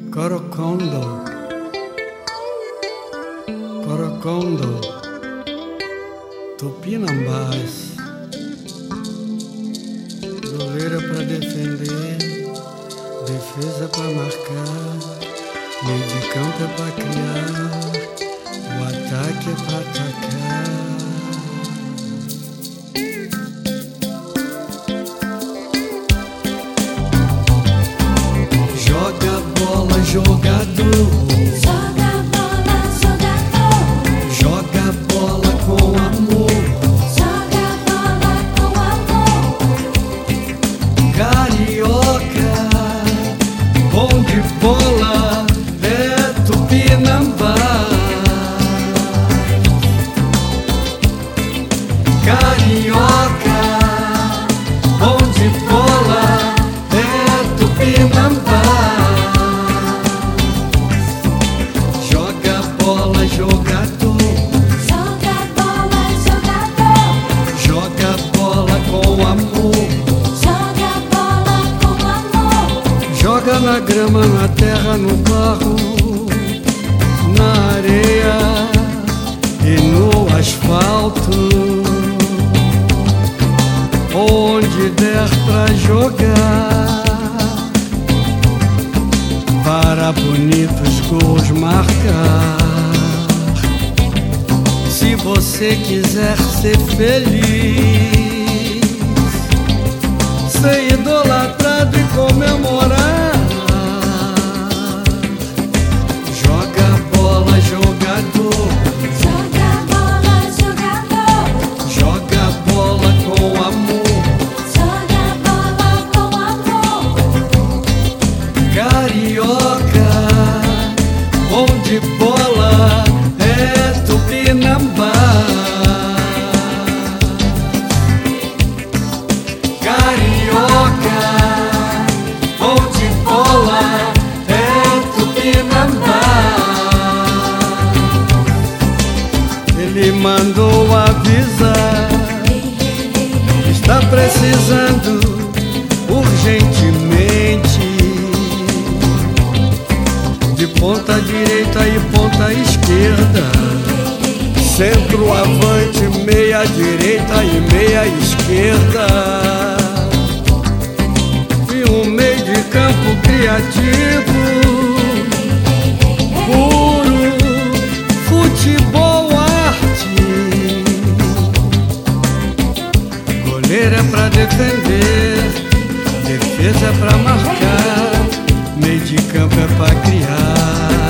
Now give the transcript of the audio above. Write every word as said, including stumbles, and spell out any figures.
Corocondo, Corocondo, Tupinambás. Goleiro pra defender, defesa pra marcar, meio de campo é pra criar, o ataque é pra atacar. Joga bola, jogador. Joga bola, jogador. Joga bola com amor. Joga bola com amor. Carioca, bom de bola, é Tupinambás. Carioca, bom de bola, é Tupinambás. Joga bola, jogador. Joga bola, jogador. Joga bola com amor. Joga bola com amor. Joga na grama, na terra, no barro, na areia e no asfalto. Onde der pra jogar, para bonitos gols marcar. Se você quiser ser feliz, ser idolatrado e comemorar, joga bola, jogador. Joga bola, jogador. Joga bola com amor. Joga bola com amor. Carioca, bom de bola, é Tupinambás. Carioca, bom de bola, é Tupinambás. Ele mandou avisar, está precisando urgentemente de ponta direita e ponta esquerda, centroavante, meia direita e meia esquerda, e um meio de campo criativo, puro futebol arte. Goleiro é pra defender, defesa é pra marcar, meio de campo é pra criar.